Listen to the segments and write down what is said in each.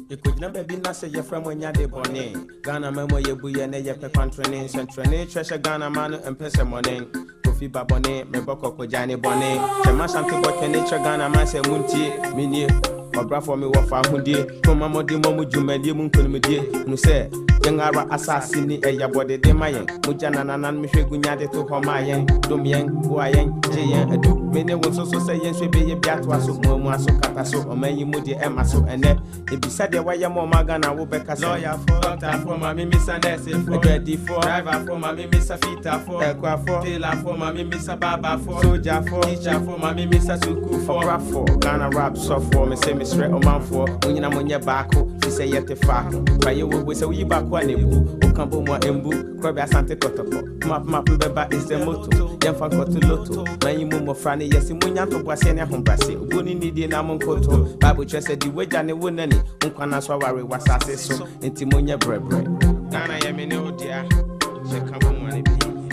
You could never be not say your friend when you're the bonnet. Ghana memo ye buye ne ye pe controlling, central treasure Ghana man and pesa money. Kofi babone, me boko ko jani bonnet. Chema santi boke nature Ghana man se munti, mini. Obra for me wafa hundie. Kuma modi momu jumedi munkunumedie. No say. Yangara assassini e ya body de mayen mujana nanan mi hwegunya de to homayen domien buayen jeyen adu mene won so say yen hwebe ye biato aso mu aso kata so omanyi mudi e maso ene e bisa de waye mo magana wo beka lawyer for doctor for mami misa nurse for ready for driver for mami misa fita for ekwa for tailor for mami misa baba for soldier for teacher for mami misa suku for rap for Ghana rap so for me say me straight o man for unyina monye baako fi say yete fa fa ye wo say we baako anebu okambo mo embu krobe asante kotoko map beba is the motto yemfa koto loto manyi mo frane yesi munya to boase ne ahombrase ogoni nidi na monkoto bible chese di weja ne wonani nkwana so ware wasase so enti monye brebre Ghana ye me ne odia se kabo mo ne bi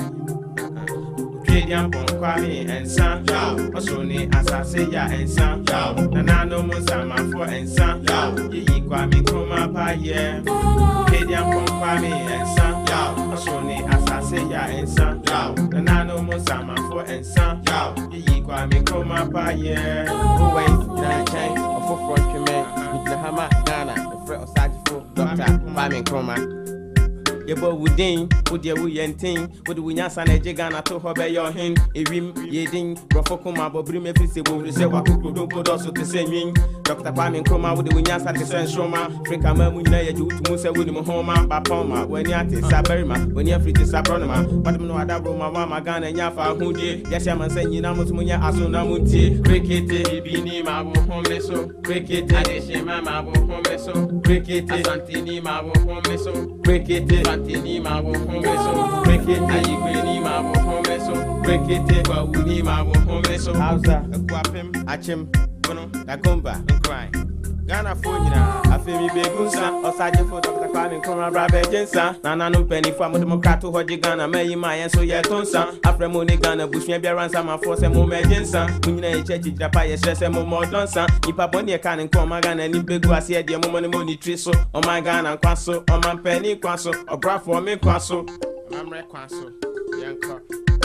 Kedian bon kwami ensa osoni asase ya ensa na no musama for ensa yi kwami kuma pa ye Kedian bon kwami ensa osoni asase ya ensa na no musama for ensa yi kwami kuma pa ye wait na chain of front me with the hammer Ghana the fret osajifo Dr. Kwame Nkrumah Yebo wudin, wudye wuyentin, wudu wunyasa na Ghana to hobe your hin, ewim, yedin, brofokuma, bobri me fisi wo se wakukudo kodo so te se nyin. Dr. Kwame Nkrumah wudu wunyasa te se nshoma, Afrika mamu nyina ye jutu mu se wudi mu homa, bapoma, weni ate saberima, weni afiti sabronoma, badum no ada roma wa magana nyafa hudie, yasha man se nyina mutu munya aso na muti, rekete ibini ma wo home so, rekete adeshima ma wo home so, rekete asantini ma wo home so, rekete Tini ma wo homeso, break it, ayigweni ma wo homeso, break it, kwa wuni ma wo homeso. Hausa, kwapem, achim, bono, dakomba, nkrai. Ghana fonyina, afemi begunsa, osaje fo Dr. Kwame Nkrumah brabe jensa. Nana no penny for mo demokrato hoji Ghana meyi ma yen so ye tonsa. Afre mo ne Ghana bushia biaransa ma force mo mejensa. Munyina e chechi japa ye stress mo modonsa. Nipa boni e kan Nkrumah Ghana ni begu ase de mo mo ni triso. O my Ghana kwaso, o man penny kwaso, o bra for me kwaso. Amre kwaso, yanko.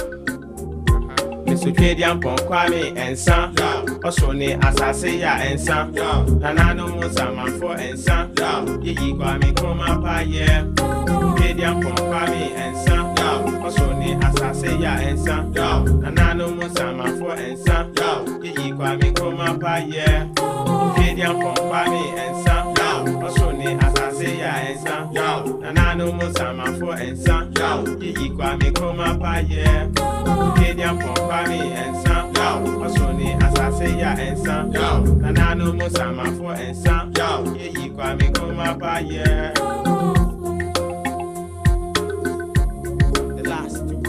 Mr. Kedian bon kwami ensa osoni asase ya ensa nana no musama for ensa yi Kwame Nkrumah pa ye Kedian bon kwami ensa osoni asase ya ensa nana no musama for ensa yi Kwame Nkrumah pa ye Kedian bon kwami ensa osoni asase ya ensa nana no musama for ensa yi Kwame Nkrumah pa ye Kedian bon kwami ensa osoni asase ya ensa nana no musama for ensa yi Kwame Nkrumah pa ye the last two.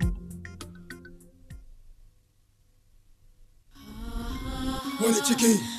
Chicken.